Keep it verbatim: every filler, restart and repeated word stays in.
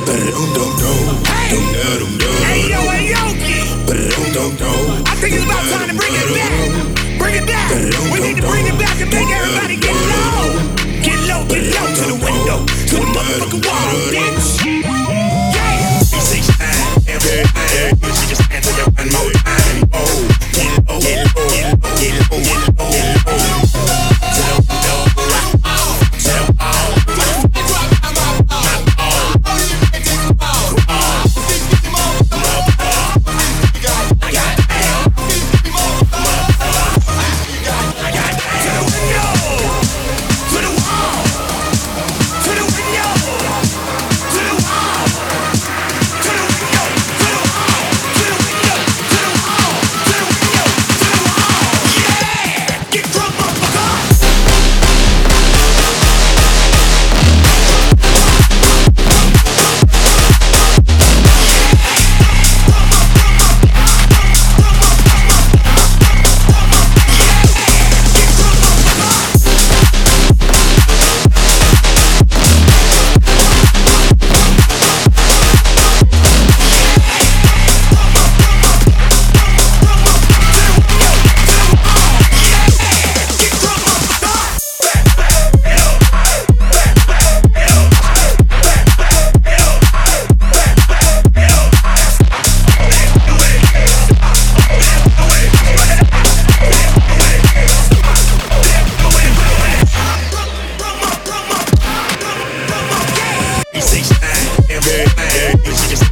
Hey yo, hey yo, I think it's about time to bring it back. Bring it back. We need to bring it back and make everybody get low. Get low, get low to the window, to the motherfucking wall, bitch. Yeah. three sixty-nine, everything. She just stand to the one more time. Oh, get low, get low, get low, get low, get low, get low. To the window, to the wall. She just